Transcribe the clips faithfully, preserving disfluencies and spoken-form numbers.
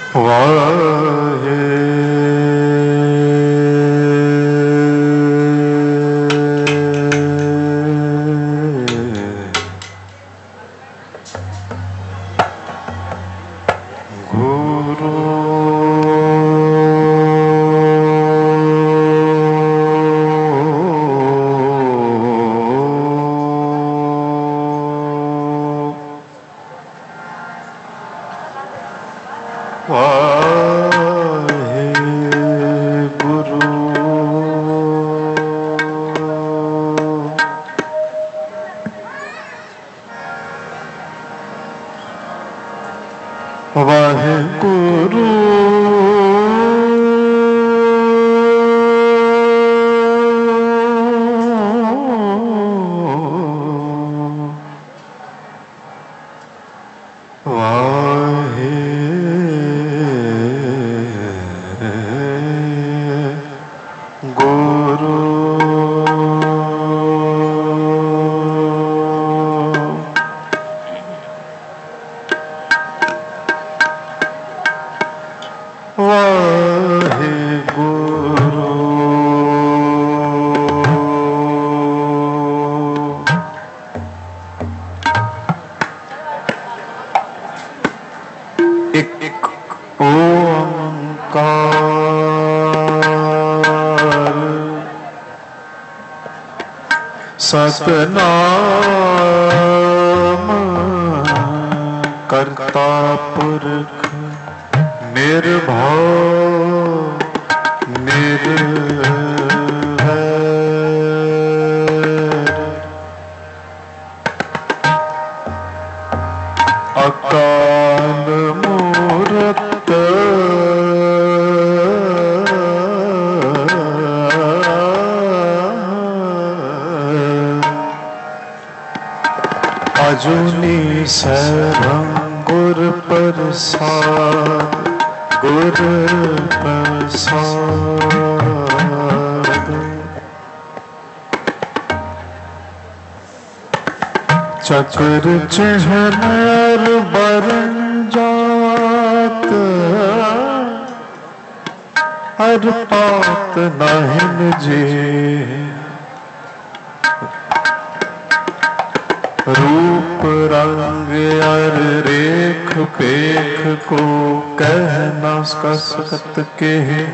वाहे वाहेगुरु वाहे गुरु सतनाम करता पुरख निर्भव निर्वैर अकाल मूरत अजूनी शरण गुर प्रसाद गुर प्रसाद चक्र चिन्ह बरन जात हर पात नाहिन जे रूप रंग अर रेख पेख को कह न सकत के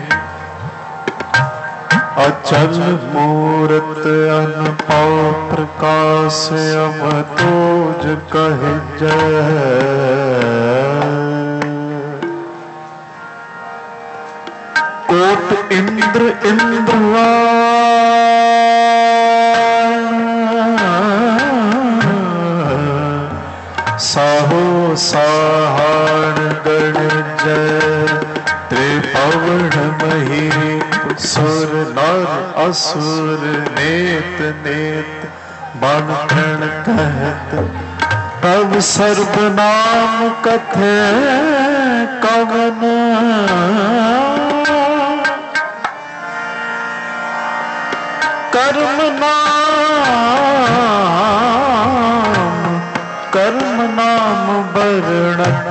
अचल मूरत अनपौ प्रकाश अवतोज कह जय कोट इंद्र इंद्रवा साहो साहार गण जय त्रिभुवन मही सुर नर असुर नेत नेत बन प्रण कहत तब सर्वनाम कथे कवन कर्म नाम कर्म नाम वर्णत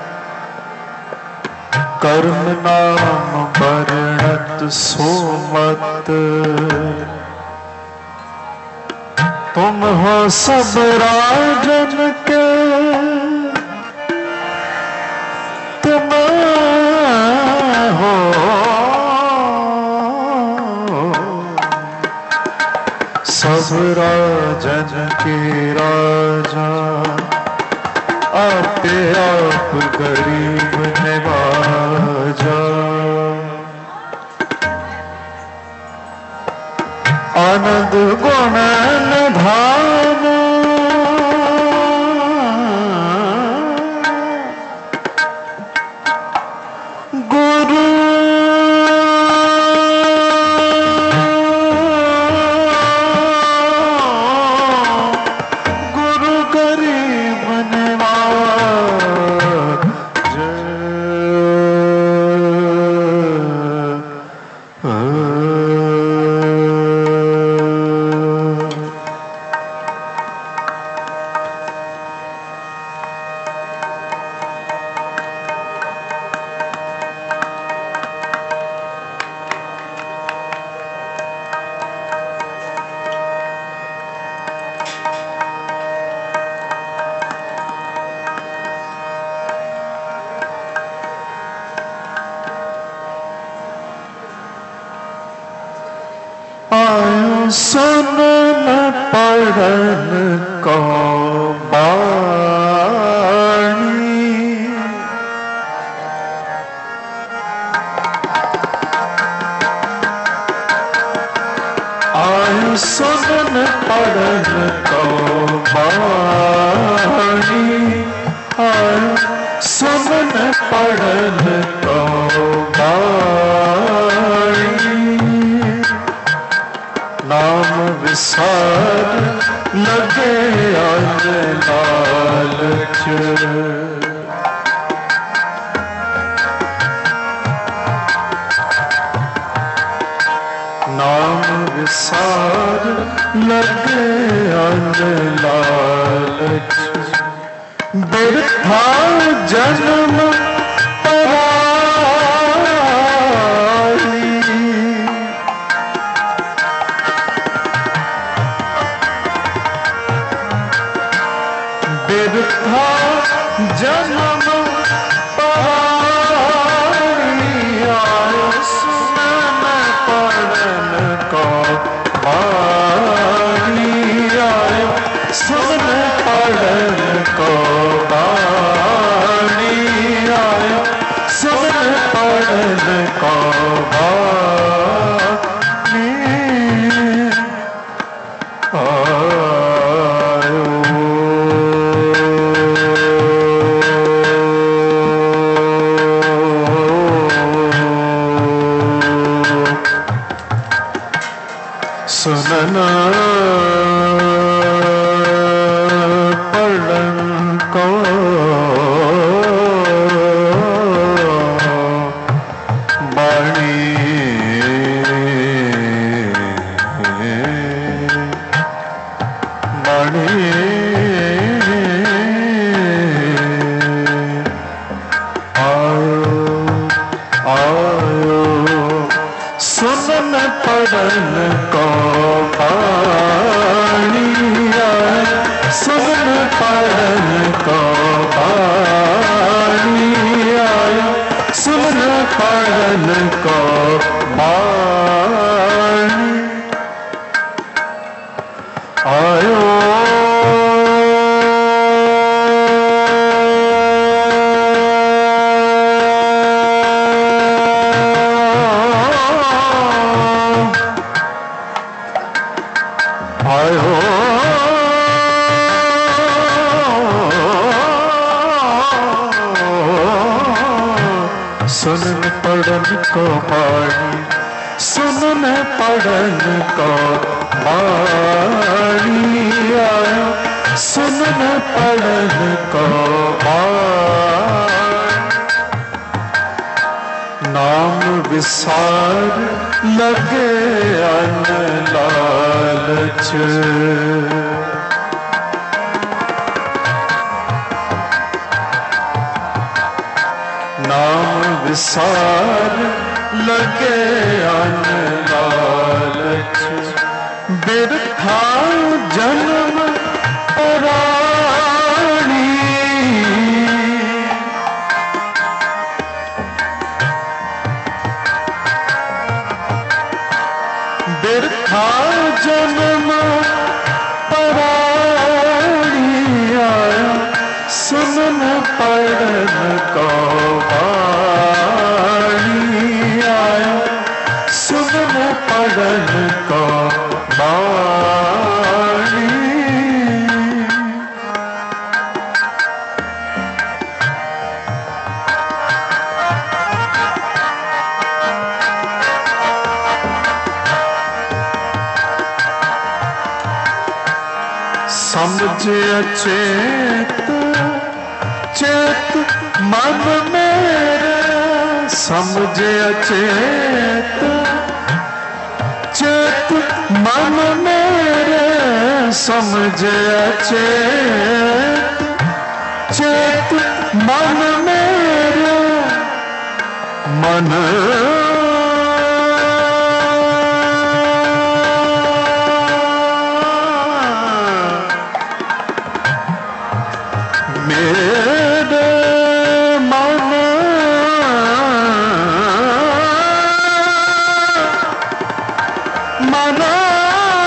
कर्म नाम वर्णत सोमत तुम हो सब राजन के तुम हो सब राजन के राजा आपे आप गरीब नवाजा आनंद गुण निधान गुरु सुन न पढ़न को बाणी, आयु सुन न पढ़न को बाणी, आयु सुन न पढ़न को बाणी, नाम विसार लगे अन लालच, नाम विसार लगे अन लालच, बिरथा जन्म पराई, बिरथा जन्म पराई, आयु सुन पढ़न को बाणी, आयु सुन पढ़न को बाणी, आयु सुन पढ़न को बाणी, आयु सुनना पढ़न को बाणी, बाणी, आयो आयो सुन पढ़न को बाणी, सुन पढ़न को बाणी, आयो सुन पढ़न को बाणी, आयो आयो सुन पढ़न को बाणी, सुन पढ़न को बाणी, आयो सुन पढ़न को बाणी, नाम विसार लगे अन लालच, नाम विसार लगे अन लालच, बिरथा जन्म पराणी, बिरथा जन्म पराणी, आया सुन पढ़न को बाणी, आया सुन पढ़न को बाणी, समझ अचेत चेत मन मेरे, समझ अचेत चेत मन मेरे, समझ अचेत चेत मन मेरे, मन मेरे मन मन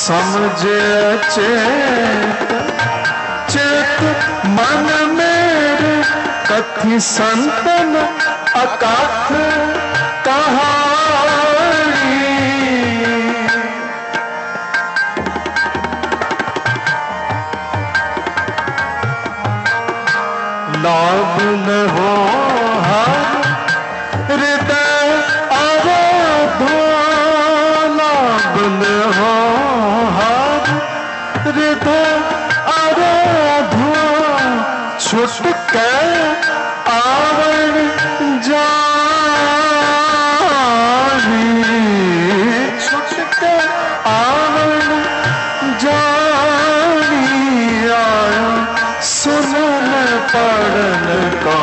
समझे चेत चेत मन मेरे कथि संतन अकाथ कहानी। लाभ न हो हर हृदय आराधो, लाभ न हो हर हृदय आराधो, छुट के आवण जानी, छुट के आवण जानी। आया सुनन पढ़न को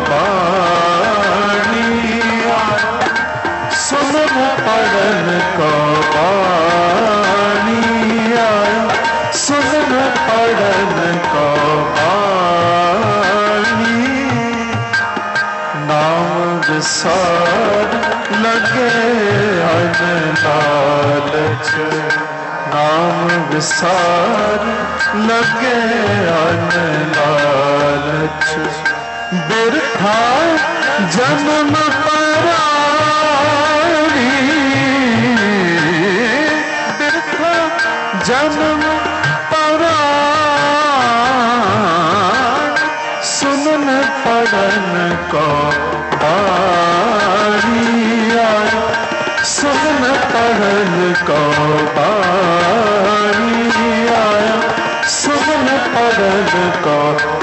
बानी, आया सुनन पढ़न को बानी, आया सुनन पढ़न को बानी। नाम विसार लगे अन लालच, नाम विसार लगे अन लालच। बिरथा जन्म परानी, बिरथा जन्म परानी। सुनन पढ़न को बानी, आया सुनन पढ़न को बानी, आया सुनन पढ़न को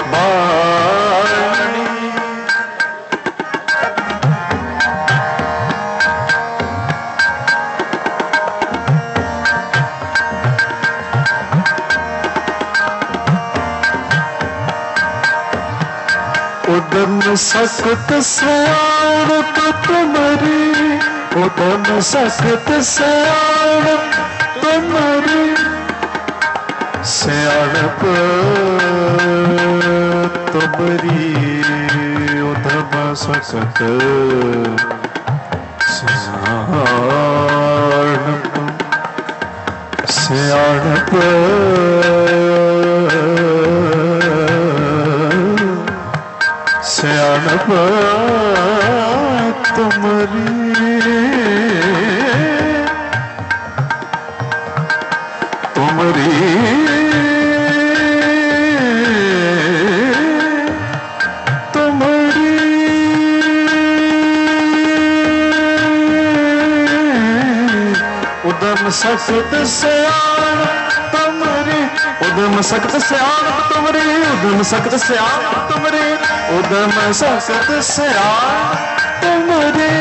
बानी। उदम सख्त सयाणप तुम्हारी, उदम सख्त सयाणप तुम्हारी। सयाणप तुम्हारी उदम सख्त सयाणप, सयाणप सयाणप तुम्हारी। तुम्हारी तुम्हारी उदम सख्त सयाण तुम्हारी, उदम सख्त सयाण तुम्हारी, उदम सख्त सयाण तुम्हारी, उदम सख्त सयाण तुम्हारी।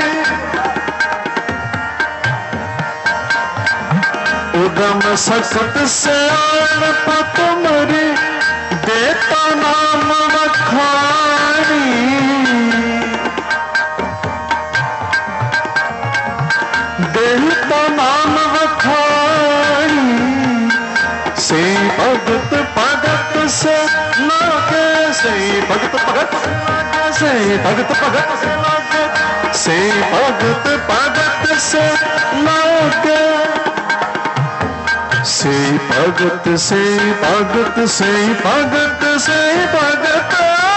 उदम सख्त सयाण तुम्हारी, देता नाम वखानी। देता नाम वखानी, से भगत भगत से लागे, से भगत भगत से लागे, से भगत भगत से लागे, से भगत भगत से लागे। से भगत से भगत से भगत से भगत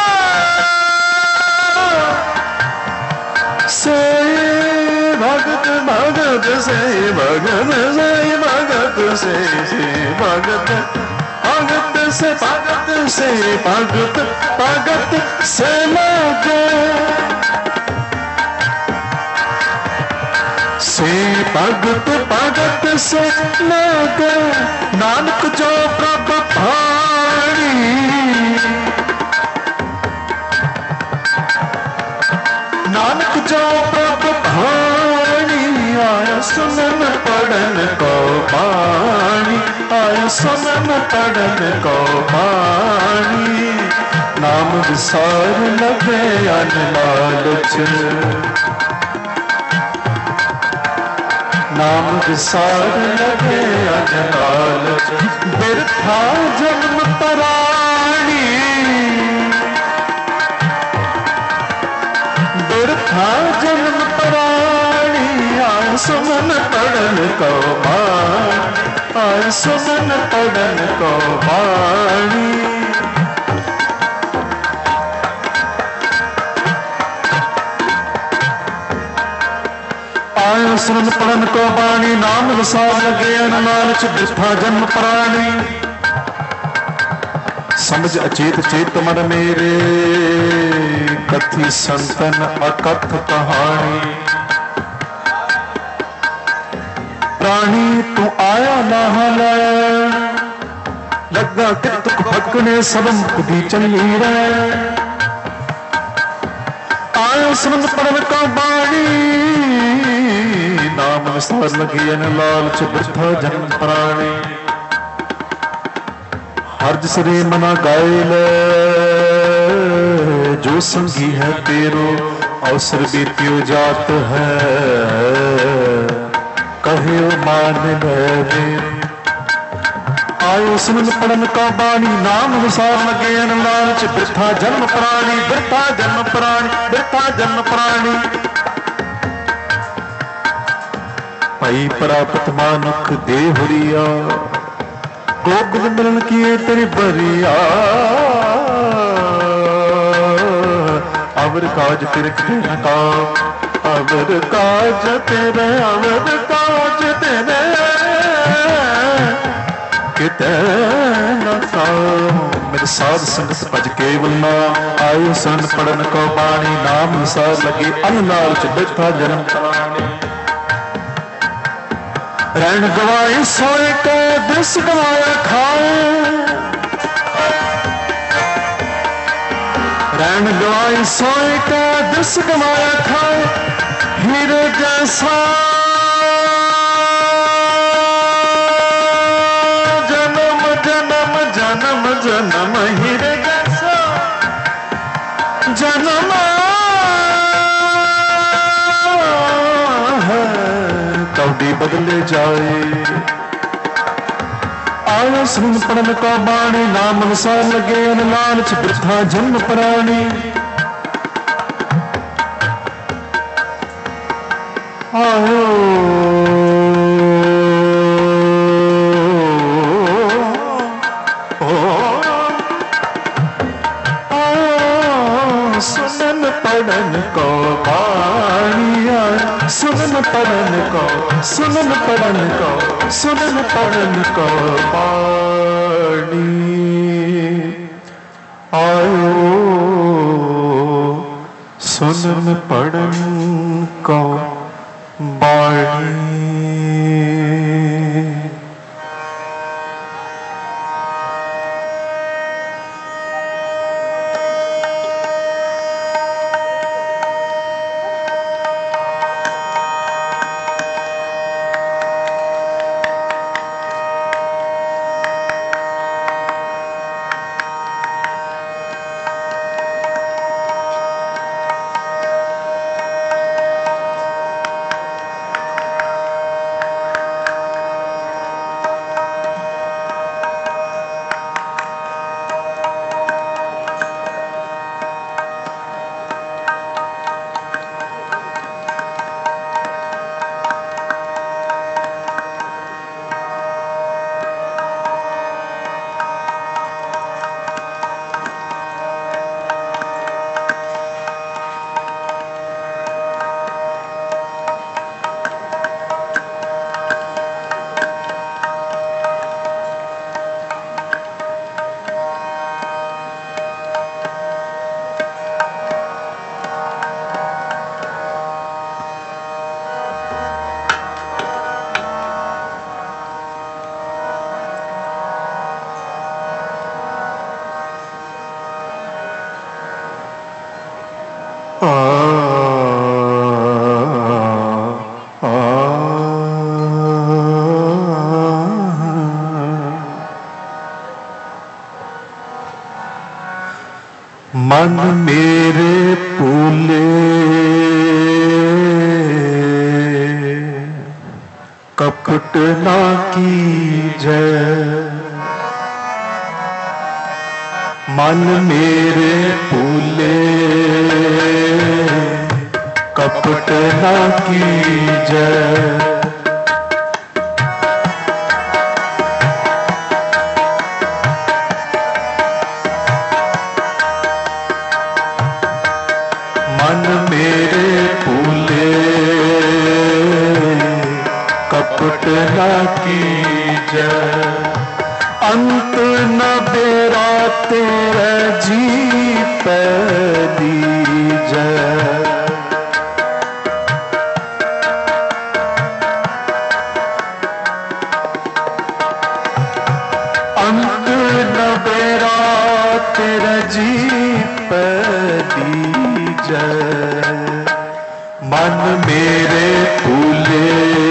से भगत भगत से भगत से भगत से भगत भगत से भगत से भगत भगत से लागे। से भगत भगत से लागे, नानक जो प्रभ भाणी। नानक जो प्रभ भाणी, आया सुनन पढ़न को बाणी, आया सुनन पढ़न को बाणी। नाम विसार लगे अन लालच, नाम विसार लगे अन लालच। बिरथा जन्म पराणी, बिरथा जन्म पराणी। आया सुमन पढ़न को बाणी, आए सुनन पढ़न को बाणी। आए सुनन पढ़न को बाणी, नाम विसार लगे अन लालच वृथा जन्म प्राणी। समझ अचेत चेत मन मेरे, कथी संतन अकथ कहानी। प्राणी तू आया नाहला, लगा कि तुक भगने सबम कुदी चली रे। आया सुन पढ़न को बाणी, नाम विसार लगी अन लालच वृथा जन्म प्राणी। हर्ज सरे मना गायल, जो संगी है तेरो अवसर बीत्यो जात है, कहे मान ले। आयो सुन पढ़न का बाणी, नाम विसार लगे अन लालच वृथा जन्म प्राणी। वृथा जन्म प्राणी, वृथा जन्म प्राणी। पाई प्राप्त मानुख देहुरिया, गोकुल मिलन किए तेरी बरिया। अवर काज तेरे कहना का, अवर काज तेरे, अवर काज तेरे किते न साओ। मेरे साध संगत भज केवल नाम, आयु सन पढ़न को बाणी। नाम विसार लगे अन लालच वृथा जन्म प्राणी। रैन गवाए सोए को दृश्य गवाया खाए, रैन गवाए सोए को दृश्य गवाया खाए। हीरे जैसा जन्म जन्म जन्म जन्म, हीरे जैसा जन्म कभी बदले जाए। आयो सुन पढ़न को बाणी, नाम विसार लगे अन लालच वृथा जन्म प्राणी। आयो सुनन पढ़न को बाणी, सुनन पढ़न को, सुनन पढ़न को, सुनन पढ़न को बाणी। आयो सुनन पढ़न को बाणी। मन मेरे पूले कपट ना कीजै, मन मेरे पूले कपट ना कीजै। मन मेरे फूले कपट न कीजै, अंत न बेरा तेरे जी पे दीजै। अंत न बेरा तेरे जी पे दीजै, मन मेरे फूले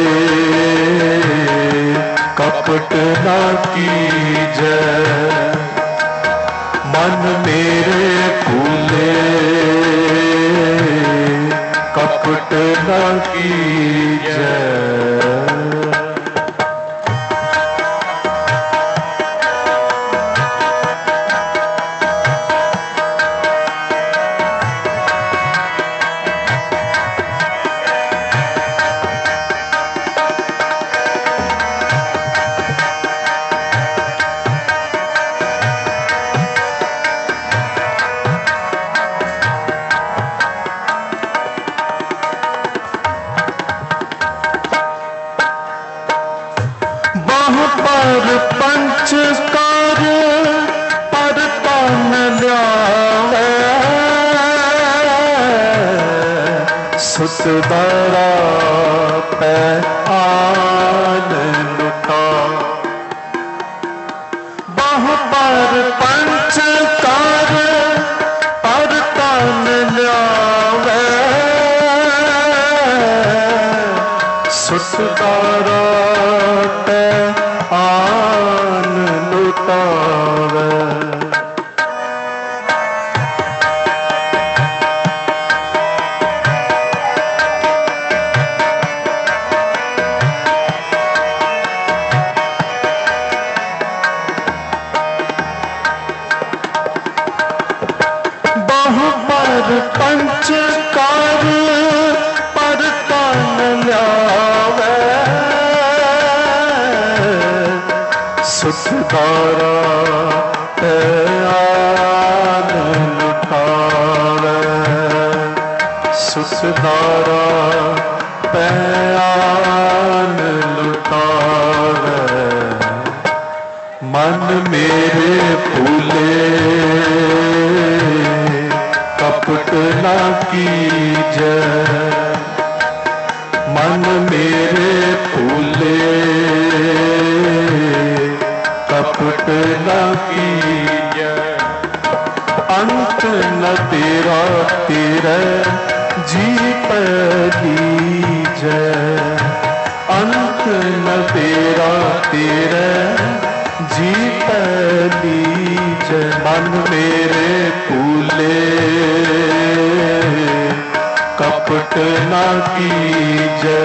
कपट न कीजै, मन मेरे फूले कपट न कीजै। पर पंच कार्य पर तन ल्यावे, सुत दरा पे आन लुटा। बाह पर पंच कार्य पर तन ल्यावे, सुत दरा पे आन लुटावे। बाहु पर पंच कार्य पर तन ल्यावे, सुत दारा पे आन लुटावे, सुत दारा पे आन लुटावे। मन मेरे फूले कपट न कीजै, मन मेरे फूले कपट न कीजै। अंत न तेरा तेरे जी पे दीजै, अंत न तेरा तेरे जी पे दीजै। मन मेरे फूले कपट न कीजै,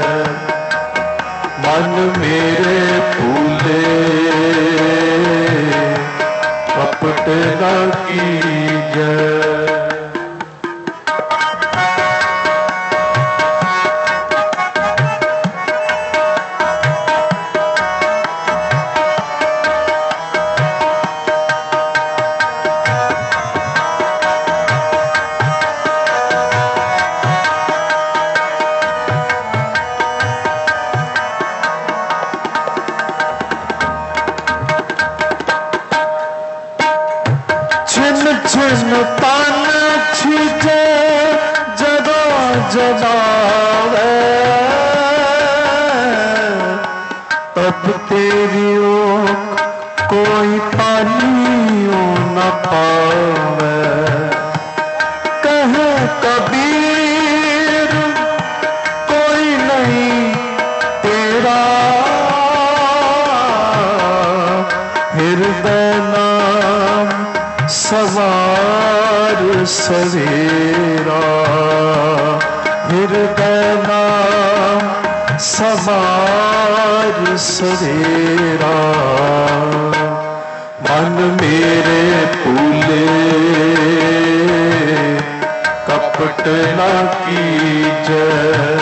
मन मेरे फूले कपट न कीजै। छिन तन छिजे जदा जलावे, तब तेरी ओक कोई पानियों न पावे। कहे कबीर कोई नहीं तेरा, हृदय नाम सवार सवेरा, हृदय नाम सवार सवेरा। मन मेरे फूले कपट न कीजै,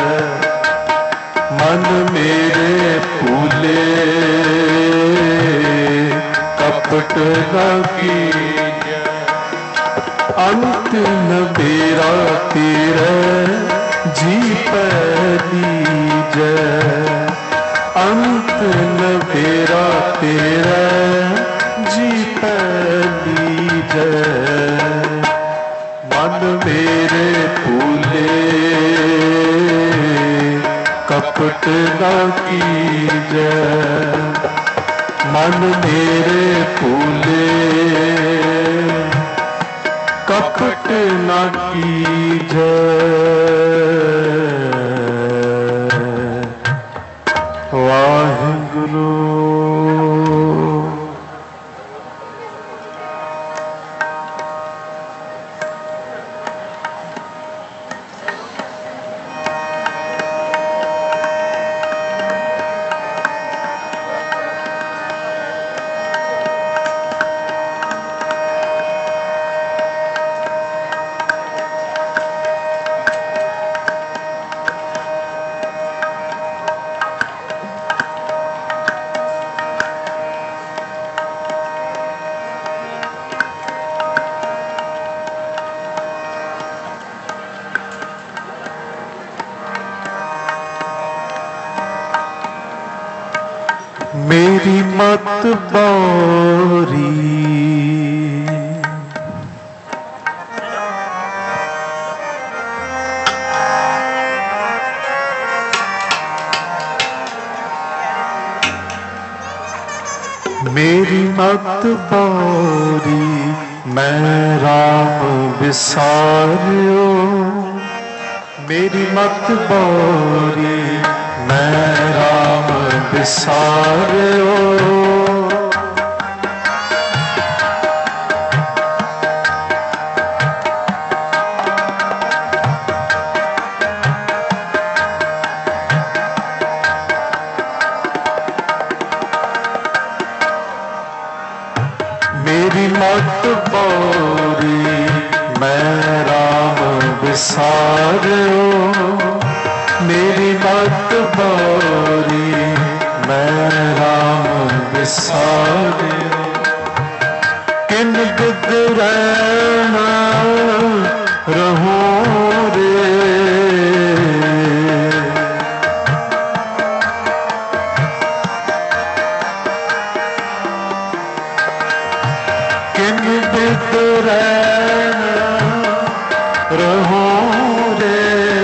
मन मेरे फूले कपट न कीजै। अंत न मेरा तेरा जी पैली जय, अंत न मेरा तेरा जी पैली जय। मन मेरे फूले कपट न कीजै, मन मेरे फूले कपट न कीजै। वाहिगुरु। मेरी मत बारी मेरी मत बारी, मैं राम विसारियो। मेरी मत बारी, मैं राम विसारियो। मेरी मत बारी, मैं राम विसारियो। मेरी मत बारी, मैं राम विसारियो। किन बिद रहना रहूं रे, किन बिद रहना रहूं रे।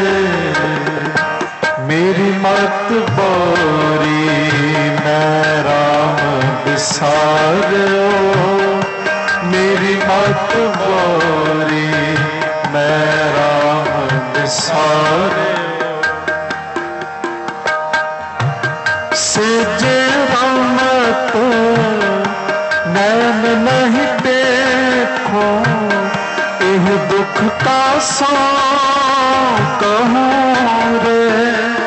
मेरी मत बारी, मैं राम विसारियो। मेरी मत बारी, मैं राम विसारियो। सेजे रमत नैन नहीं देखो, एह दुख का सो कहूं रे।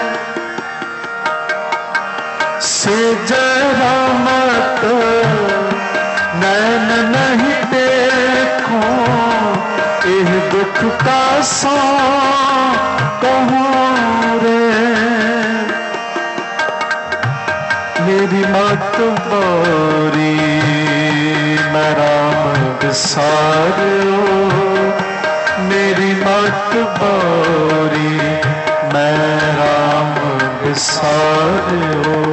सेज रमत नैन नहीं देखो, एह दुख का सो कहूं रे। मेरी मत बारी, मैं राम विसारियो। मेरी मत बारी, मैं राम विसारियो।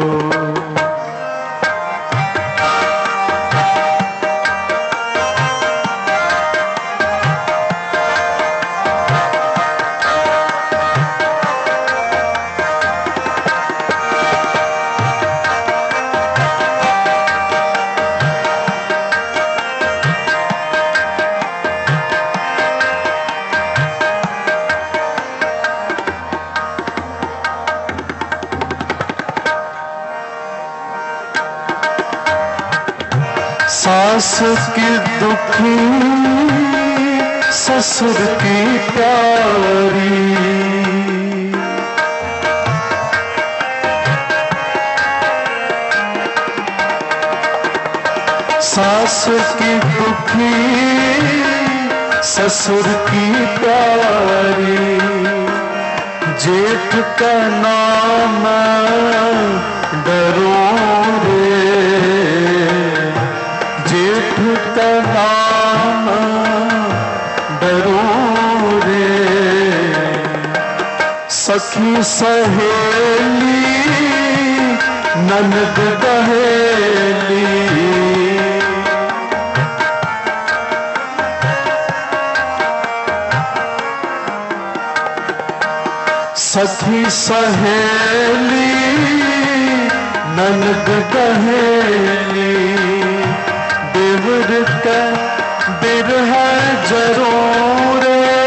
सास की दुखी ससुर की प्यारी, सास की दुखी ससुर की प्यारी। जेठ का नाम डरो रे, जेठ का नाम सखी सहेली ननद दहेली, सखी सहेली ननद दहेली, देवर का बिरह जरूर,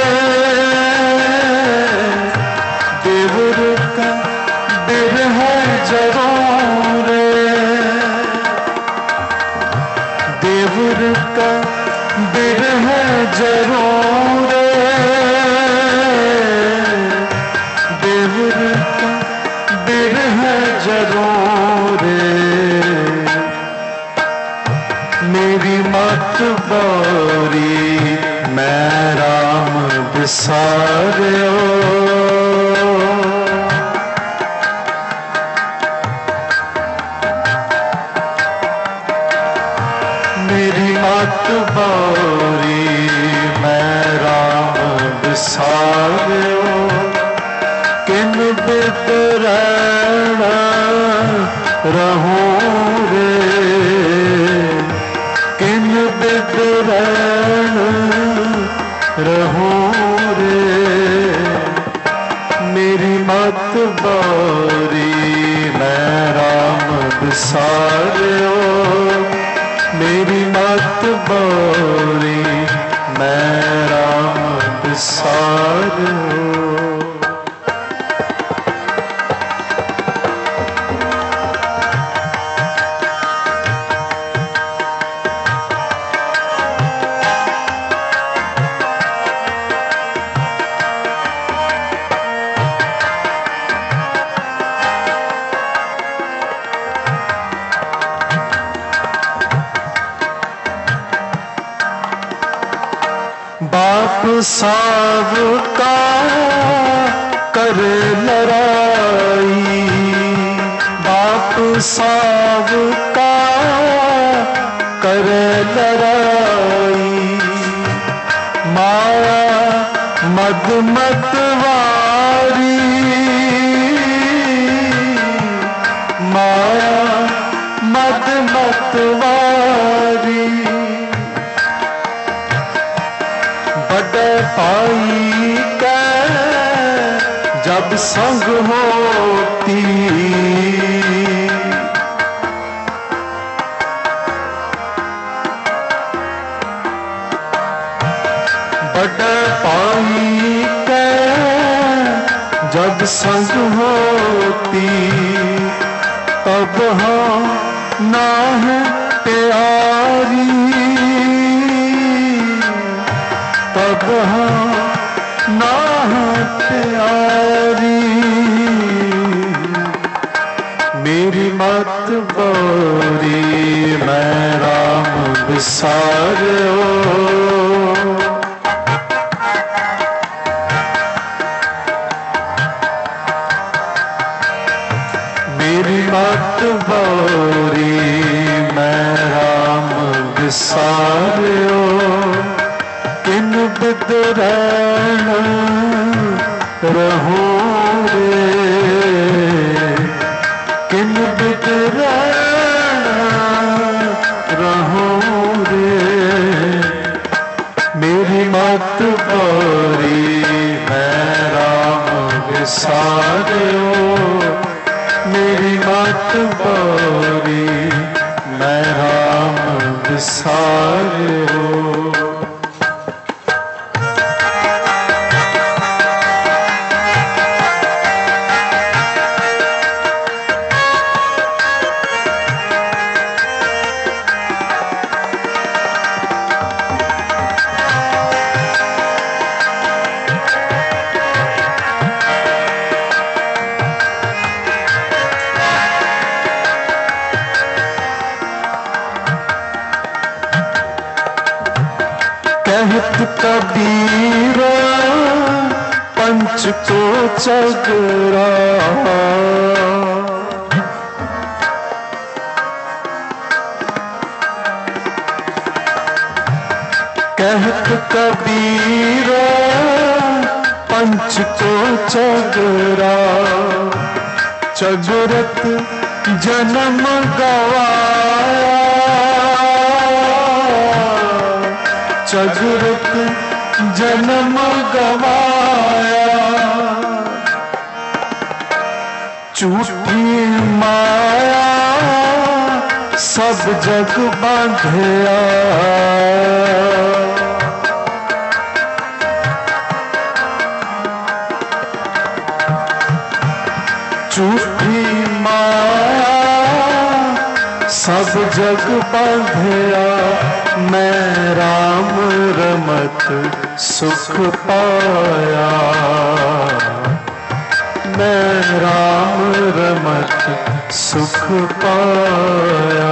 देवर का बिरह जरूर, देवर का बिरह जरूर, देवर का बिरह जरूर, मेरी मत बारी मैं राम बिसारियो, मेरी मत बारी मैं राम बिसारियो, किन बिद रहना रहूं रे, किन बिद रहना रहूं रे, मेरी मत बारी मैं राम बिसारियो, मेरी मत बारी मैं राम बिसारियो। बाप साव का कर लड़ाई, बाप साव का कर लड़ाई, माया मद मतवारी, माया मद मतवारी, बड़े पाई के जब संग होती, बड़े पाई के जब संग होती, तब हाँ ना है प्यारी, तब हाँ ना प्यारी, मेरी मत बारी मैं राम बिसारियो, मेरी मत बारी मैं राम बिसारियो, किन बिद रहना रहूं रे, किन बिद रहना रहूं रे, मेरी मत बारी मैं राम बिसारियो, मेरी मत बारी मैं राम बिसारियो। कहत कबीरा पंच को चगरा, कहत कबीरा पंच को चगरा चगरत जन्म गवाया चगरत जन्म गवाया झूठी माया सब जग बांधया झूठी माया सब जग बांधया मैं राम रमत सुख पाया मैं राम रमत सुख पाया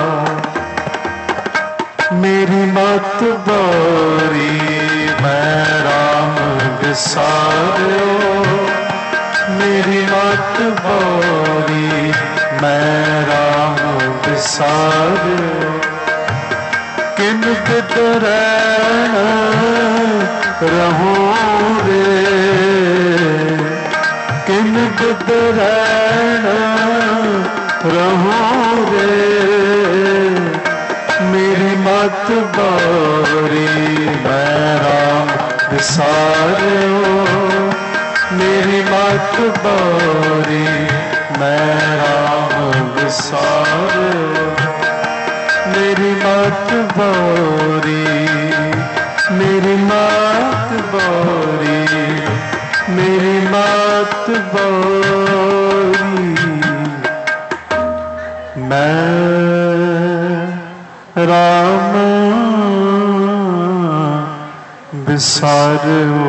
मेरी मत बारी मैं राम विसारो मेरी मत बारी मैं राम विसारो किन बिद रैन रहूं रे किन बिद रैन रहूं रे मेरी मत बारी मैं राम विसारो मेरी मत बारी मैं राम विसारो मेरी मत बारी मेरी मत बारी मेरी मत बारी मैं राम विसारो।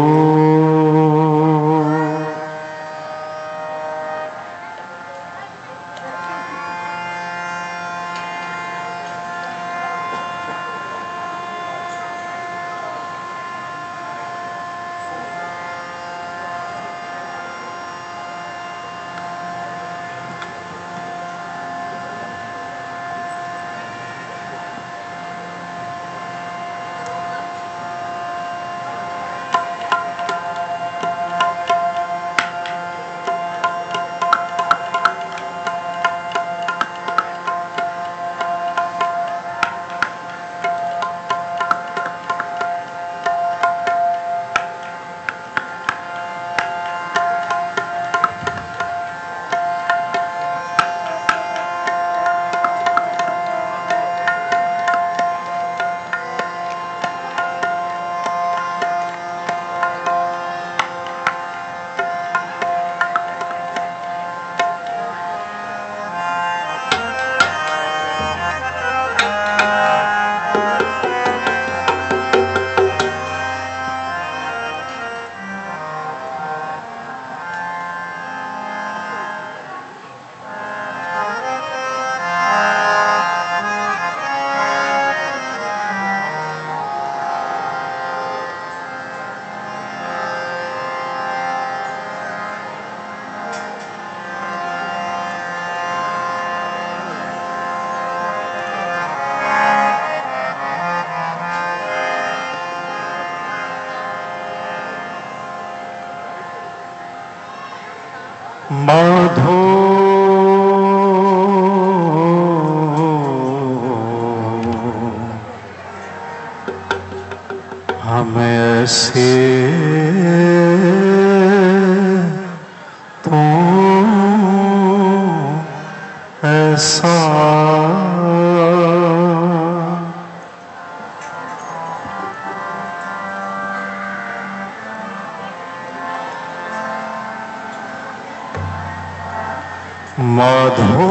माधो हम ऐसे तो ऐसा माधो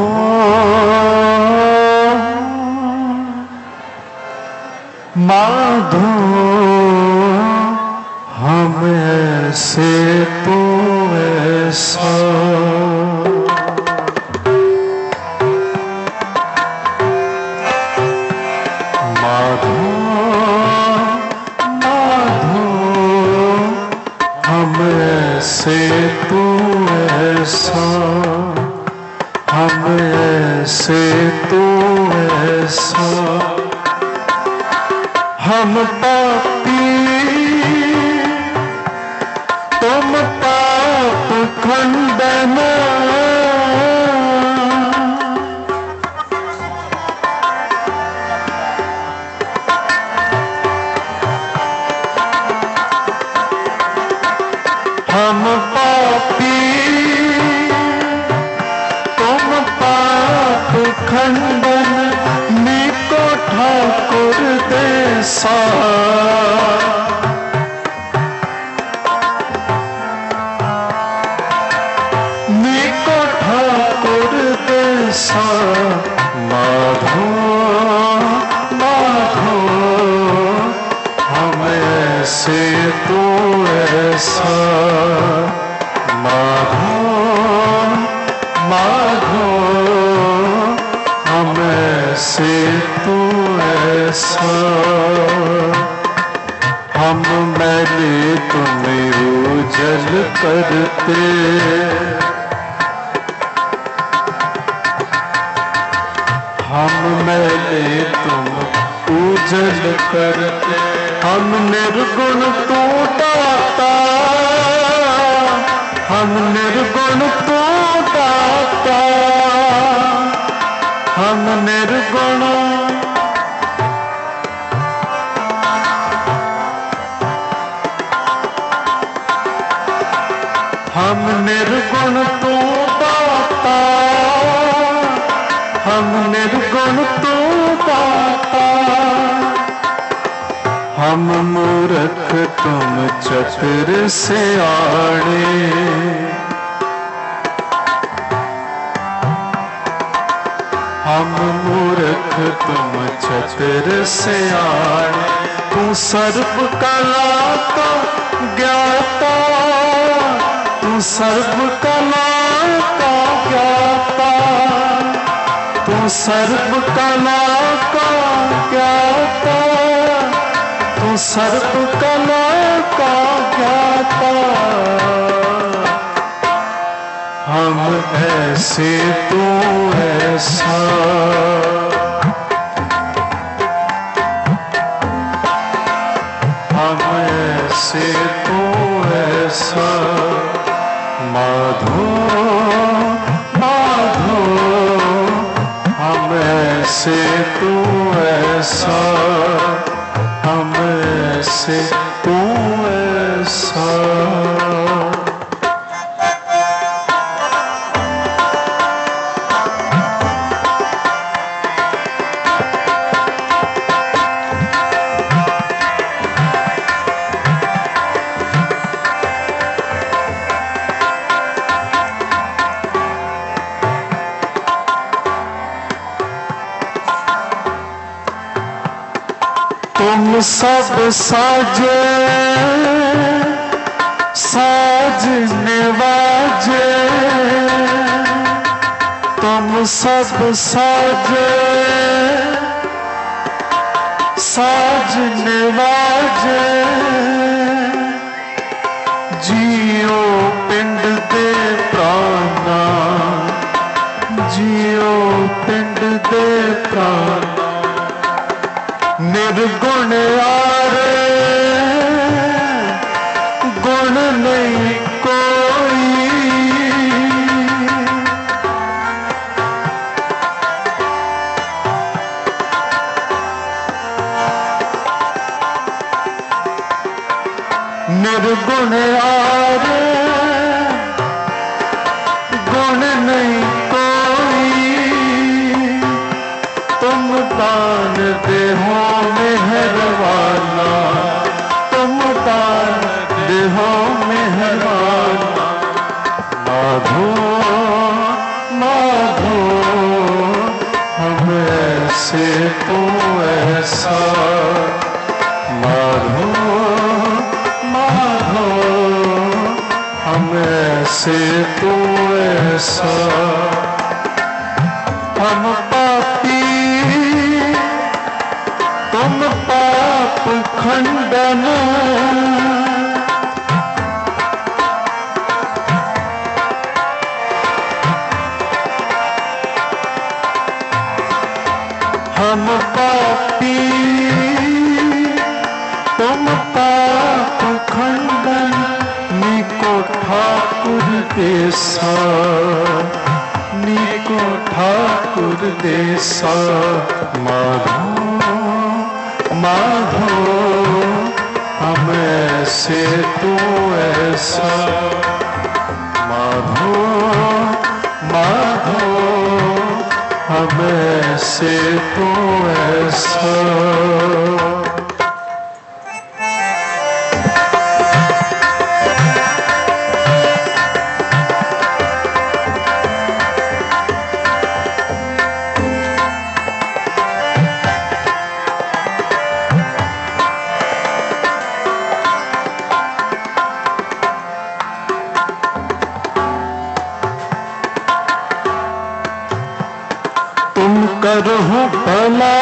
माधो हम ऐसे तो ऐसा माधो माधो हम ऐसे तो ऐसा हम ऐसे तो ऐसा हम पापी तुम पाप खंडन हम पापी तुम पाप खंडन नीको ठाकुर देसा नीको ठाकुर देसा माधो माधो हमें से तू ऐसा माधो माधो हमें से तू ऐसा हम मैंने तुम्हें उजल करते हम मैंने तुम उजल करते हम निर्गुण तू दाता हम निर्गुण तू दाता हम निर्गुण हम निर्गुण तू दाता हम निर्गुण तू दाता हम मूर्ख तुम चतुर सियाणे हम मूर्ख तुम चतुर सियाणे तू सर्व कला का ज्ञाता तू सर्व कला का ज्ञाता तू सर्व कला का ज्ञाता तू सर्व कला का ज्ञाता हम ऐसे तू ऐसा हम ऐसे तू ऐसा माधो माधो हम ऐसे तू ऐसा हम ऐसे तू ऐसा तुम सब साजे साज नवाजे तुम सब साजे साज नवाजे जियो पिंड दे प्राणा जियो पिंड दे प्राणा निर्गुण आरे गुण नहीं कोई निर्गुण आरे गुण नहीं कोई तुम दान देहो मेहरबाना तुम दान देहो मेहरबाना माधो माधो हम ऐसे तो ऐसा माधो माधो हम ऐसे तो ऐसा हम पापी तुम पाप खंडन हम पापी तुम पाप खंडन निको ठाकुर देसा, नीको ठाकुर देसा। माधो माधो हम ऐसे तू ऐसा, माधो माधो हम ऐसे तू ऐसा। करहु भला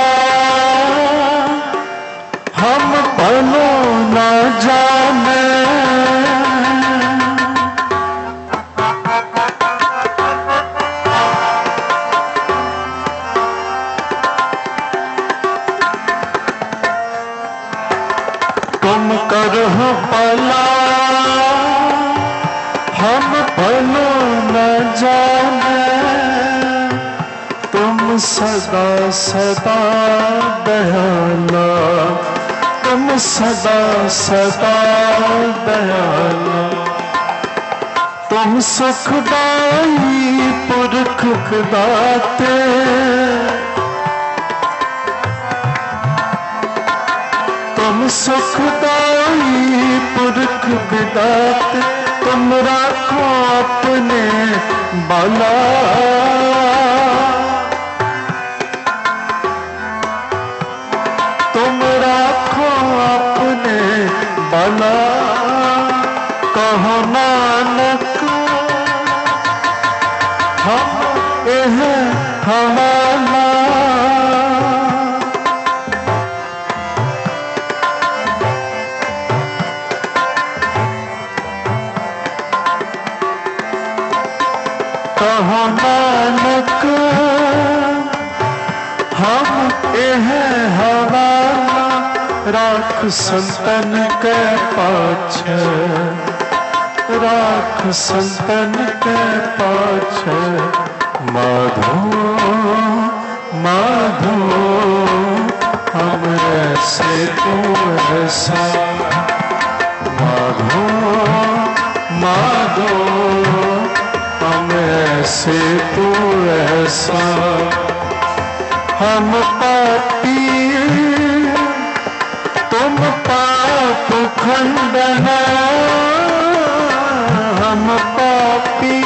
हम भलो न जाने, तुम करहु भला हम भलो न जाने। तुम सदा सदा दयाला, तुम सदा सदा दयाला। तुम सुखदाई पुरख दाते, तुम सुखदाई पुरख दाते। तुम राखो अपने बाला, तुम राखो अपने बाला। कहो नानक हम एह हवाला, कहो नानक हम एह हवाला। राख संतन के पाछे, राख संतन के पाछे। माधो माधो हम ऐसे तू ऐसा, माधो माधो हम ऐसे तू ऐसा। हम पापी तुम पाप खंडन, हम पापी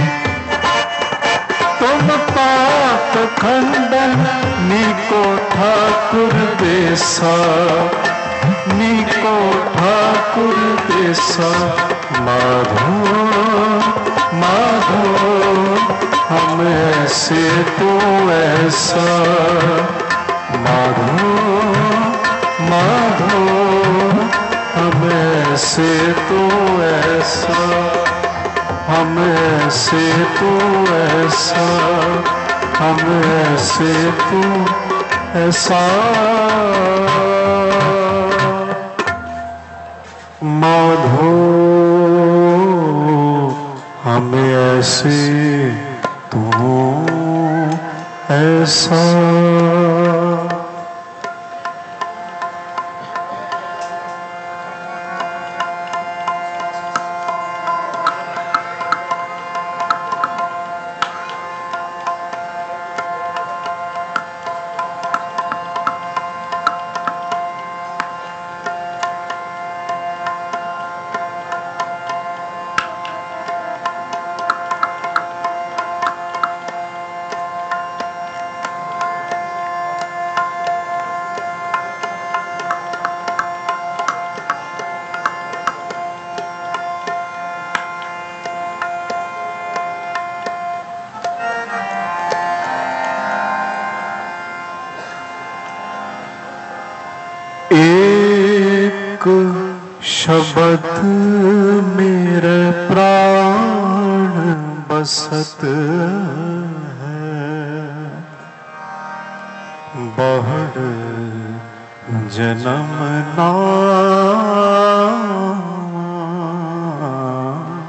तुम पाप खंडन। नीको ठाकुर देसा, नीको ठाकुर देसा। माधो माधो हम ऐसे तू ऐसा, माधो माधो हम ऐसे तू ऐसा, हम ऐसे तू ऐसा, हम ऐसे तू ऐसा। माधो हम ऐसे तू ऐसा। एक शब्द मेरे प्राण बसत है, बहुड़ जन्म ना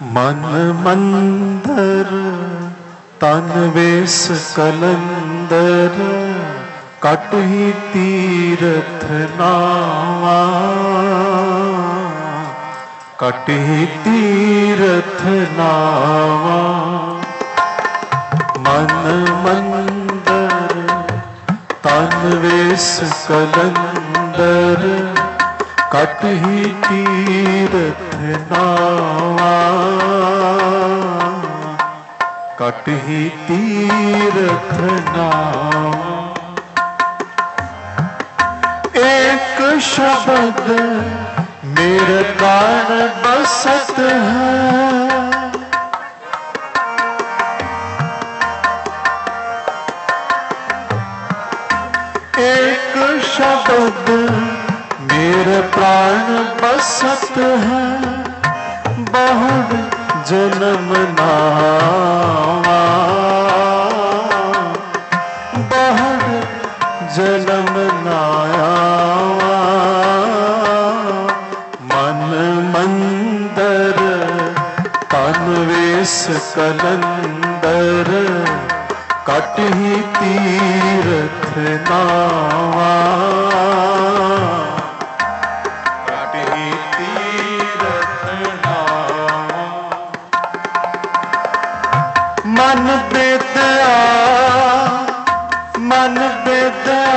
मन मंदर तन वेस कलंदर कट ही तीरथ नावा कट ही तीरथ नावा मन मंदर तन वेस कलंदर कट ही तीरथ नावा कट ही तीरथ नावा एक शब्द मेरे प्राण बसत है एक शब्द मेरे प्राण बसत है बहु जन्म नावा बहु जन्म नावा मन मंदर तन वेस कलंदर कट ही तीरथ नावा कट ही तीरथ नावा मन बेदया मन बेदया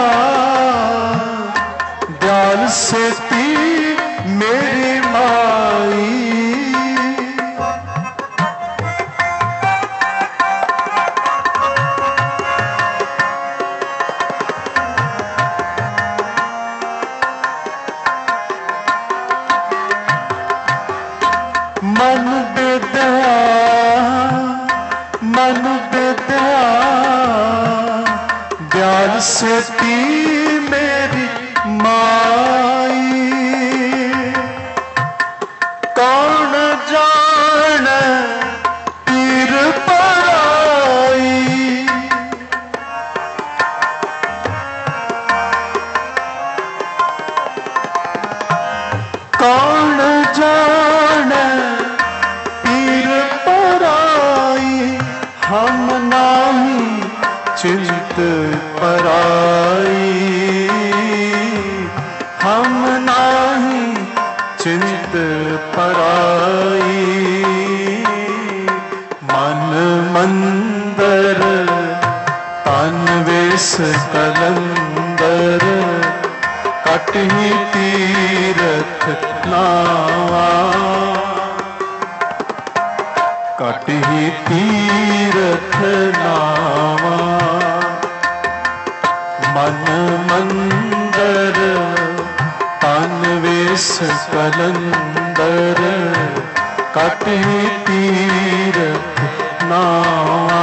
दयाल सेती मेरी माई मन बेदया मन बेदया दयाल सेती मेरी माई कौन जान पीर पराई कौन जान पीर पराई हम नाही चिंत पराई हम नाही चिंत पराई मन मंदर तन वेस कलंदर कट ही तीरथ नावा कट ही तीरथ नावा मन मंदर तन वेस कलंदर कट ही तीरथ नावा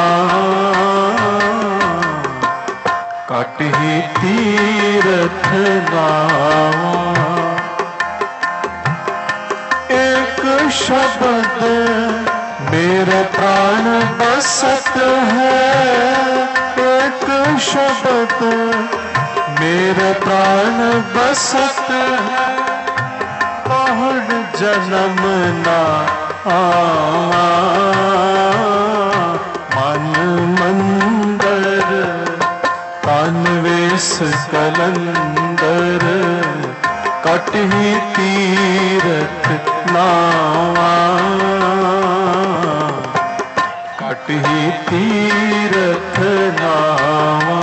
कट ही तीरथ नावा एक शब्द मेरे प्राण बसत है एक शब्द मेरे प्राण बसत है बहु जन्म ना आवा मन मंदर तन वेस कलंदर कट ही तीरथ नावा कट ही तीरथ नावा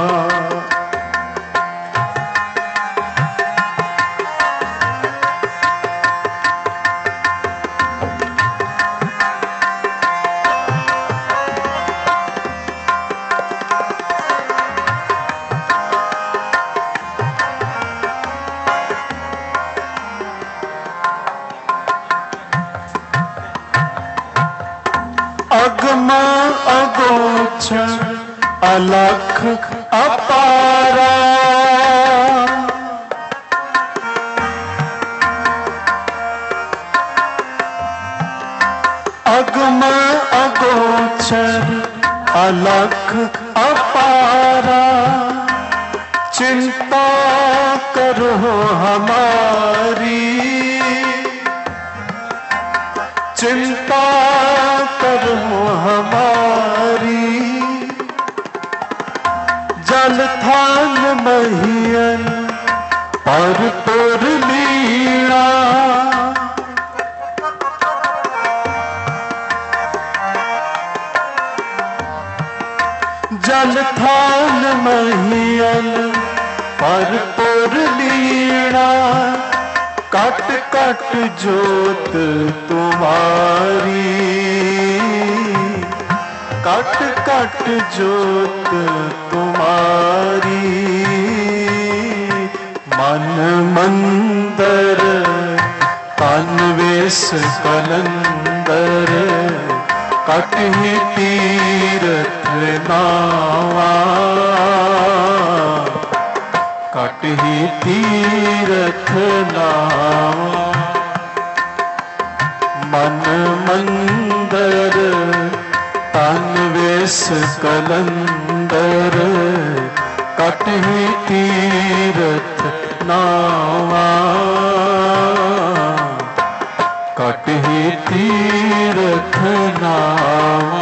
अगमा अगोचर अलख अपारा अगमा अगोचर अलख अपारा चिंता करो हमारी चिंता करो हमारी, जल थान महियन पर पुर लीणा। जल थान महियन पर पुर लीणा, कट कट जोत तुम्हारी, कट कट जोत तुम्हारी। मन मंदर तन वेश कलंदर, कटहि तीरथ नावा, कटहि तीरथ नावा। मन मंदर तन वेश कलंदर, कटहि तीरथ नावा, कटहि तीरथ नावा।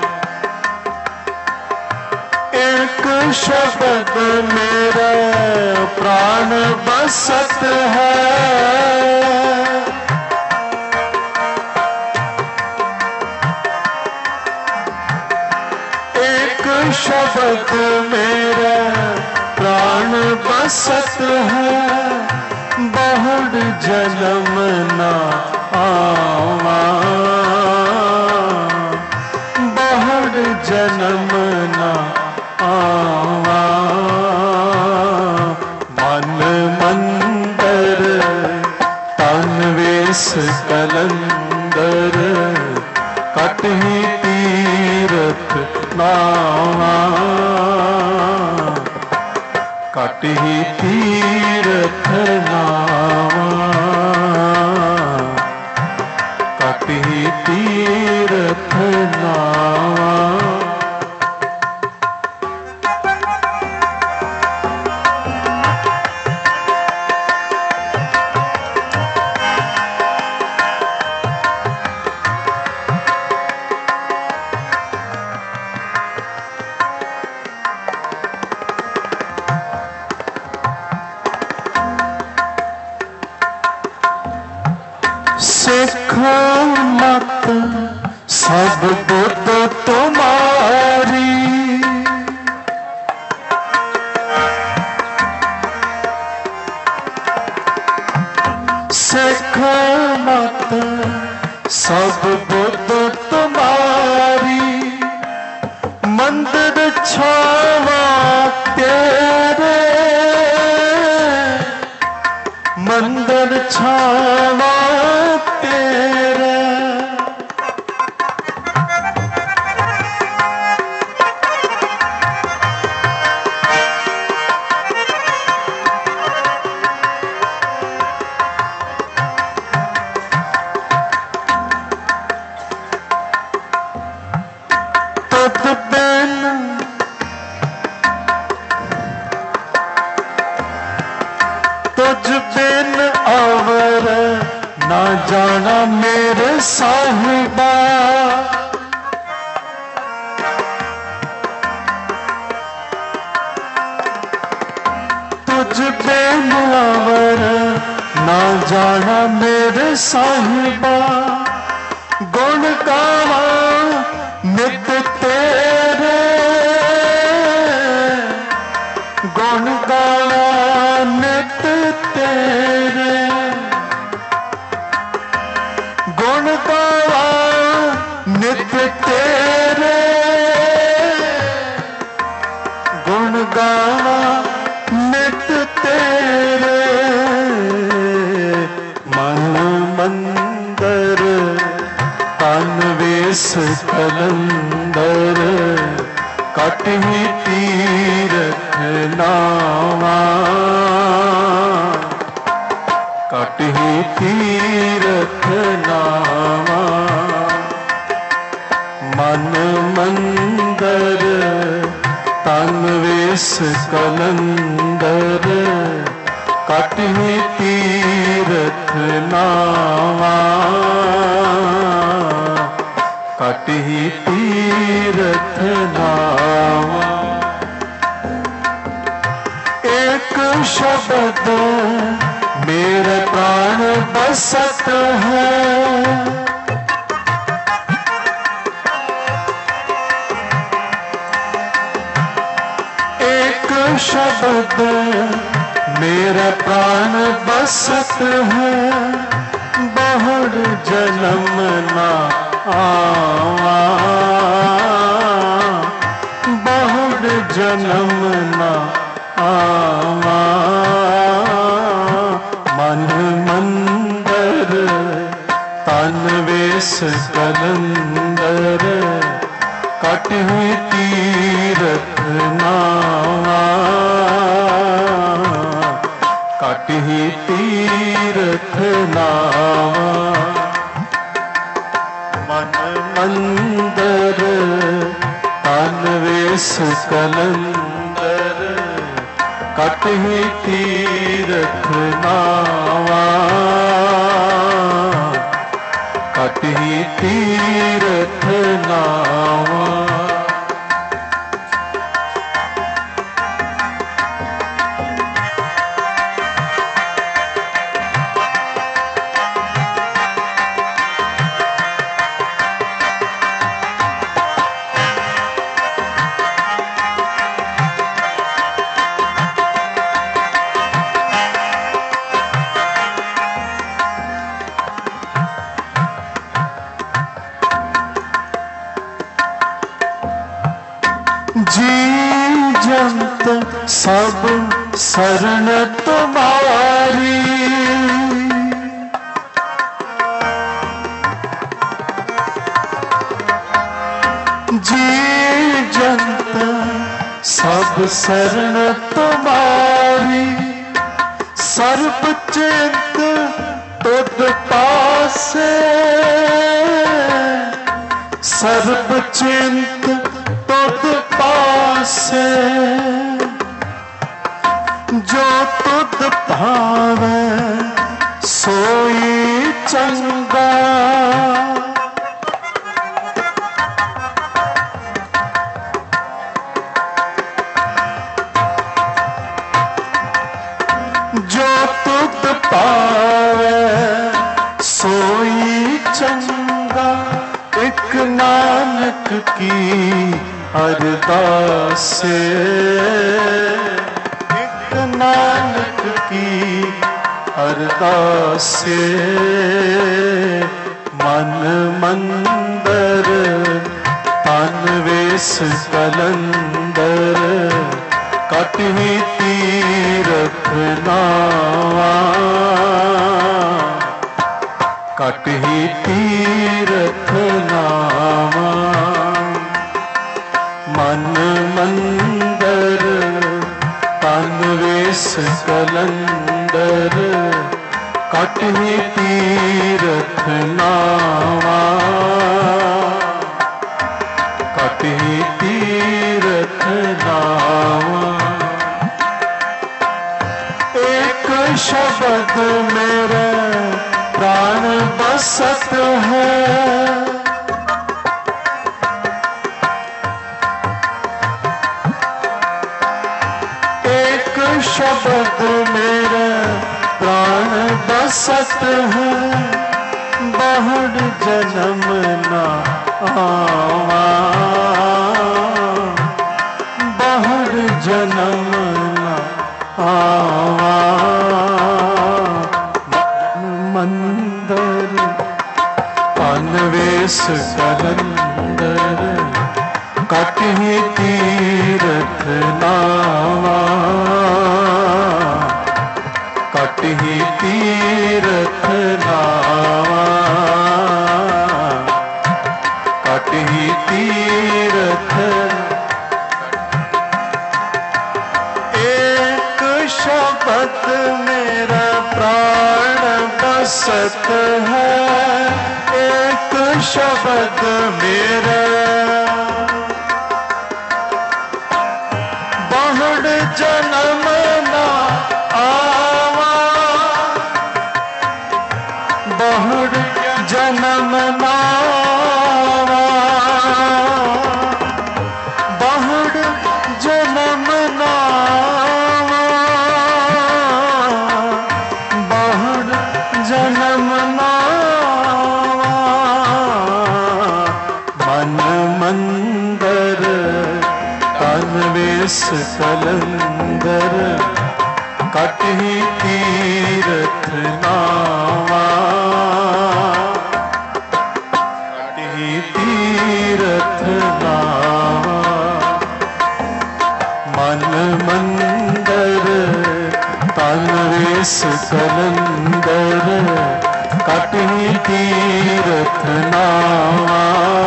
एक शब्द मेरा प्राण बसत है, एक शब्द मेरा प्राण बसत है, बहुड़ जन्म ना आवा, बहुड़ जन्म ना आवा। मन मंदर तन वेश कलंदर, कटहि तीरथ नावा, कटहि तीरथ नावा, कटहि तीरथ नावा। सिख मत सब बुद्ध तुम्हारी, सिख मत सब बुद्ध तुम्हारी। मंदिर छावा तेरे, मंदिर छावा तेरे। तुझ बिन तुझ बिन अवर ना जाना मेरे साहिबा, तुझ बिन अवर ना जाना मेरे साहिबा। गुण गावा नित तेरे, गुण गावा नित तेरे। गुण गावा नित तेरे, गुण गावा नित तेरे। मन मंदर तन वेश कलंदर, कटहि तीरथ नावा, कटहि तीरथ नावा। मन मंदर तन वेश कलंदर, कटहि तीरथ नावा, तीरथ नावा। एक शब्द मेरे प्राण बसत है, एक शब्द मेरा प्राण बसत है, बहुड़ जन्म ना आवा, बहुड़ जन्म ना आवा। मन मंदर तन वेश कलंदर, कटहि तीरथ नावा, कटहि तीरथ नावा। मन मंदर तन वेश कलंदर, कटहि तीरथ नावा, कटहि तीरथ नावा। जी जंत सब शरण तुम्हारी, जी जंत सब शरण तुम्हारी, सर्प चिंत तुद पासे, सर्प चिंत तुद पासे, जो तुद भावे सोई चंगा। जो तुद पावे सोई चंगा, एक नानक की अरदास, एक नानक की अरदास। मन मंदर तन वेश कलंदर, कटहि तीरथ नावा, कटहि तीरथ नावा। मन मंदर तन वेश कलंदर, कटहि तीरथ नावा, कटहि तीरथ नावा। एक शब्द मेरे प्राण बसत है, एक शब्द मेरे प्राण बसत है, बहुड़ जन्म ना आवा, बहुड़ जन्म ना आवा। मंदर तन वेश कलंदर, कटहि तीरथ नावा, कटहि तीरथ नावा, कटहि तीरथ। एक शब्द मेरा प्राण बसत है, एक शब्द मेरा बहुड़ जन्म ना आवा, बहुड़ जन्म ना आवा। मनावा मन मंदर तन वेस कलंदर कटही तीरथ नावा कटही तीरथ नावा मन मंदर तन वेस कलंदर कटही तीरथ नावा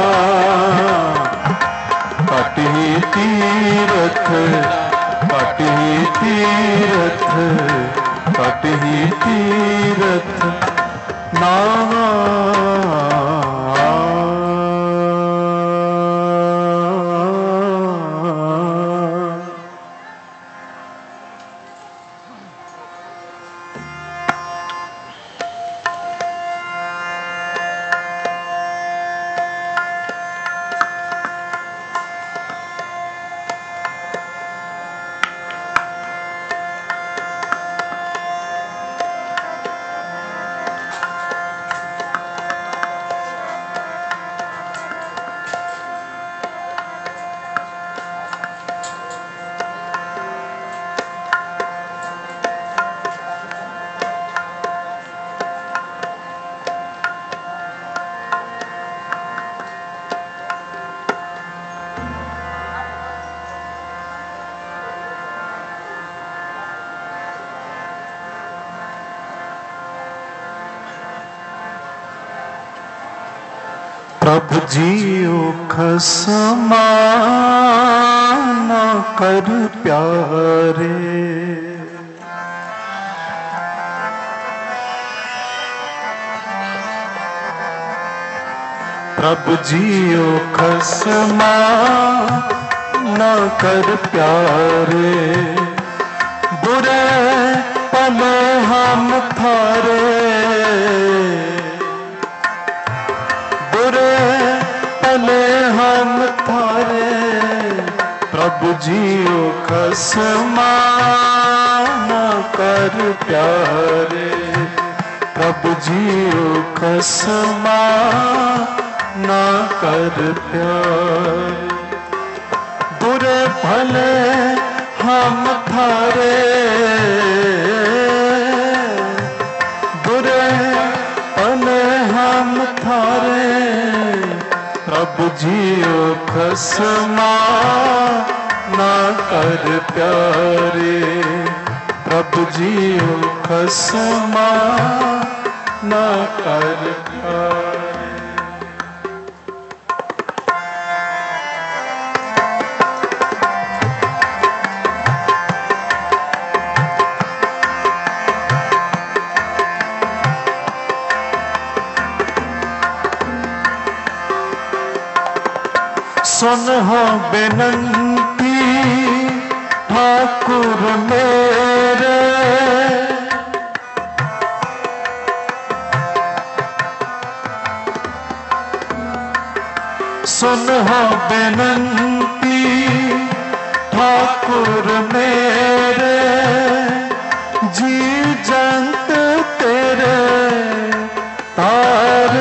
कटही तीरथ कटही तीरथ कटही तीरथ नावा प्रभु जियो खसमा न कर प्यारे प्रभु जियो खसमा न कर प्यारे बुरे पले हम थारे पले हम थारे प्रभु जियो खसमा न कर प्यारे प्रभु जियो खसमा न कर प्यारे बुरे भले हम थारे बुरे भले हम थारे प्रभु जियो खसमा न कर प्यारे प्रभु जियो खसमा न कर प्यारे सुन हो बेनंती ठाकुर मेरे सुन हो बेनंती ठाकुर मेरे जी जंत तेरे तारे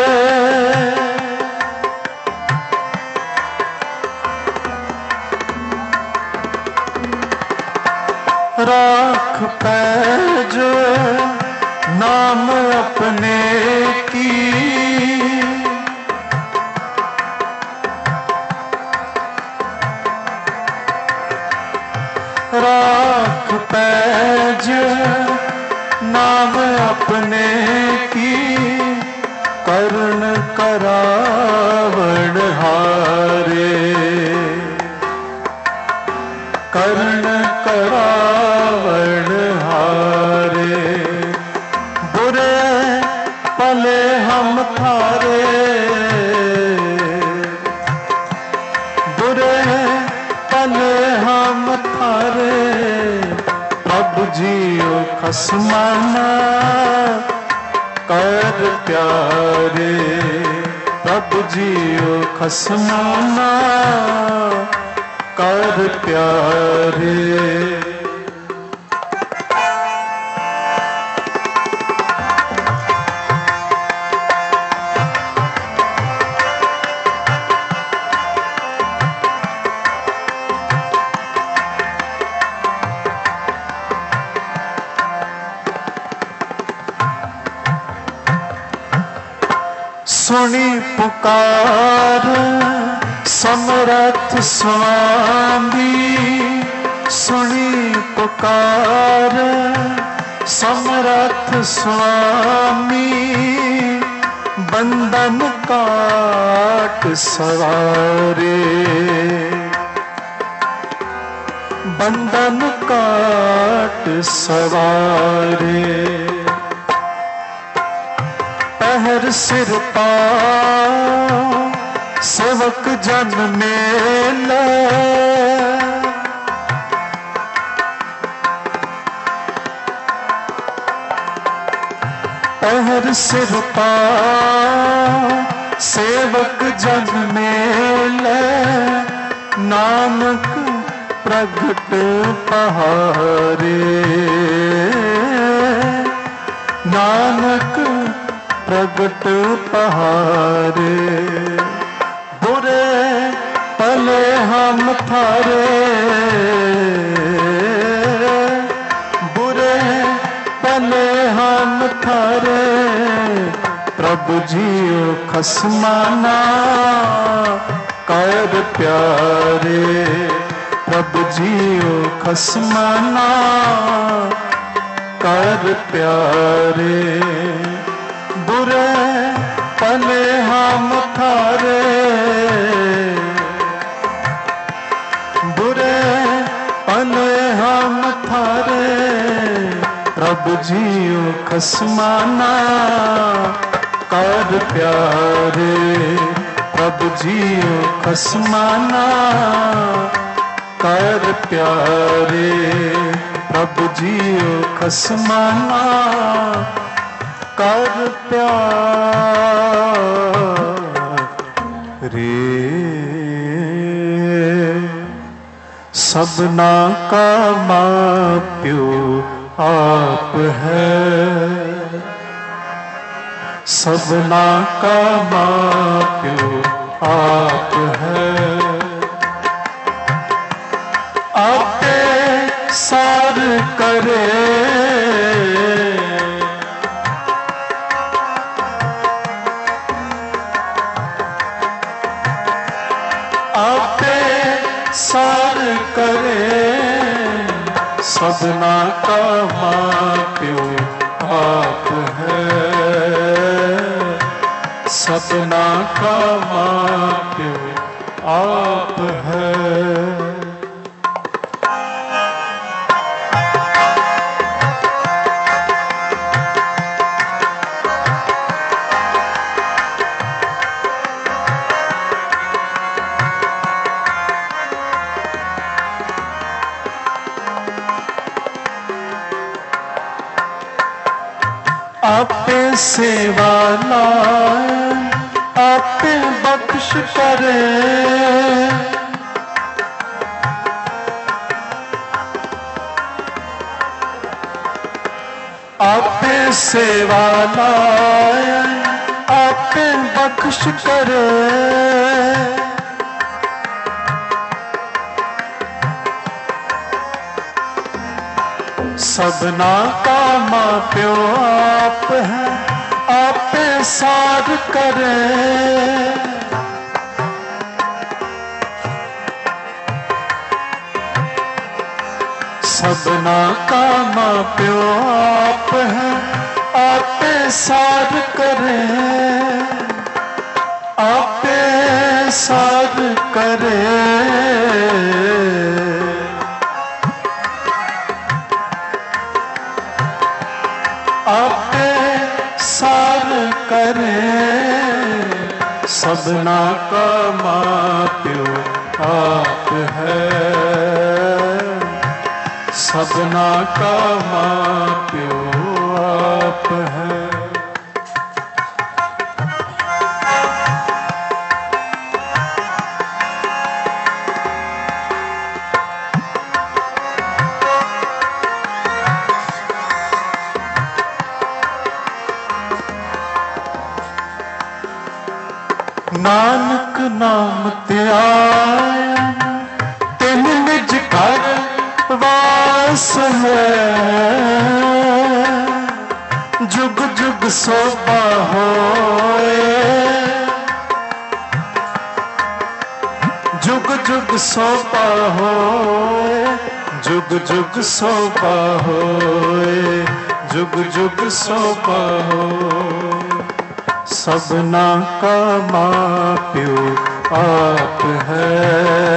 राख पैज नाम अपने की राख पैज नाम अपने की कर्ण करावण हारे कर्ण करावण हारे बुरे पले हम थारे बुरे पले हम थारे प्रभु जियो खसमाना कर प्यारे प्रभु जियो खसमाना कर प्यारे सुनी पुकार समरथ स्वामी, सुनी पुकार समरथ स्वामी, बंधन काट सवारे, बंधन काट सवारे। पहर सिर पाओ सेवक जन मेला, पहर सिर पाओ सेवक जन मेला, नानक प्रगट पहारे, नानक प्रगट पहारे। बुरे पले हम थारे, बुरे पले हम थारे, प्रभु जियो खसमाना कर प्यारे, प्रभु जियो खसमाना कर प्यारे। बुरे पले हम थारे, बुरे पले हम थारे, प्रभु जियो खसमाना कर प्यारे, प्रभु जियो खसमाना कर प्यारे, प्रभु जियो खसमाना कर प्यारे। सबना का मां प्यो आप है, सबना का मां प्यो आप है, आपे सार करे, आपे सार करे, सबना का मां प्यो आप है, सबना का मां प्यो आप है। आपे सेवा लाए, आपे बख्श करे, आपे सेवा लाए, आपे बख्श करे, सबना का मां प्यो आप है, आपे सार करे, सबना का मां प्यो आप है, आपे सार करे, आपे सार करे, आपे सार करे, सबना का मां प्यो आप है, सबना का मां प्यो आप है। नानक नाम ते आया, तिन निज घर वास है, जुग जुग सोभा होए, सोपा होए, जुग जुग सोपा होए, जुग जुग सोपा होए। सबना का माँ प्यो आप है,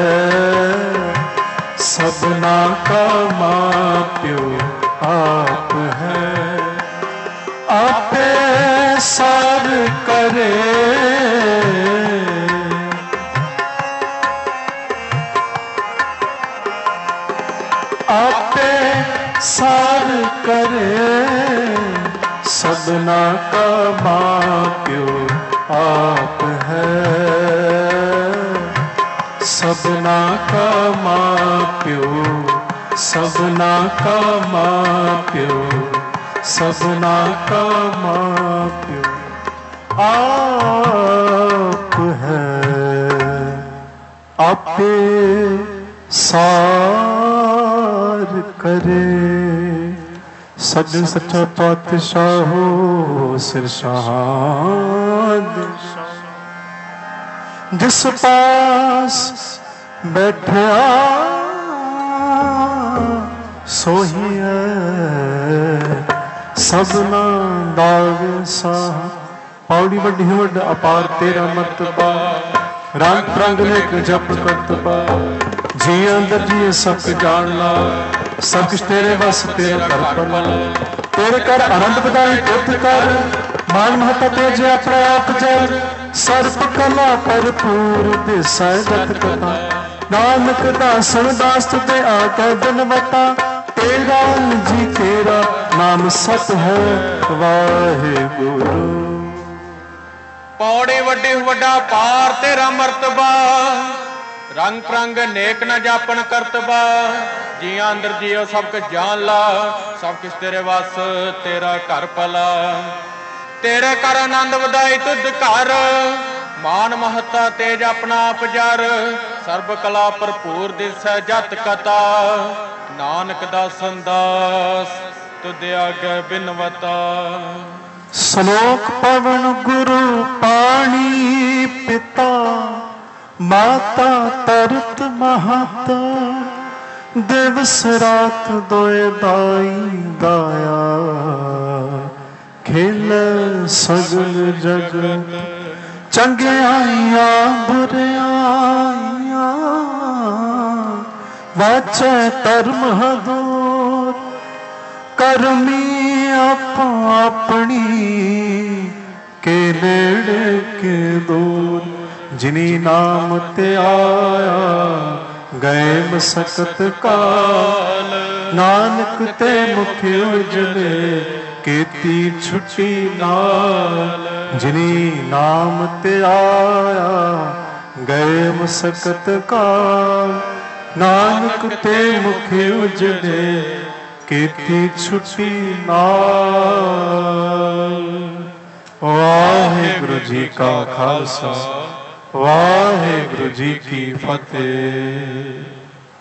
सबना का माँ प्यो आप है। आपे सार करे, आपे सार करे, सबना का माँ प्यो आप है, सबना का माँ प्यो, सबना का माँ प्यो, सबना का माँ प्यो आप है। आपे सार करे, सजन सच्चा पातशाह हो सिर शाद, जिस पास बैठा सोही है, सबना दाग सा। पौड़ी वड्डी वड्ड अपार तेरा मर्तबा, रंग रंग नेक जप करतबा। जी अंदर जी सब जान ला, सब कुछ तेरे बस तेरा कर पला। तेरे कर आनंद बधाई तुत कर, मान महता तेजे अपने आप जर। सर्प कला भरपूर दिसै जत कथा, नानक दासन दास तुते आके बिनवता। तेरा जी तेरा नाम सत है वाहिगुरु। पौड़ी वड्डी वड्डा पार तेरा मर्तबा, रंग रंग नेक न जापन करतबा। जिया अंदर जियो सब कुछ जान ला, सब कुछ तेरे वस तेरा घर भला। तेरे कर आनंद वधाई तुध घर, मान महता तेज अपना आप जर। सर्ब कला भरपूर दिसै जत कथा, नानक दासन दास तुद आगे बिनवता। श्लोक पवन गुरु पाणी पिता, माता तरत महता। दिवस रात दोए दाई दाया, खेल सगल जगत। चंगियाइया बुरियाइया, वाचै धर्म हदूर। करमी आप अपनी, के नेड़े के दूर। जिनी नाम ते आया, गए मसकत काल। नानक ते मुख उजले, केती छुट्टी नाल। जिनी नाम ते आया, गए मसकत काल। नानक ते मुख उजले, केती छुट्टी नाल। वाहिगुरु जी का खालसा, वाहिगुरु जी की फतेह।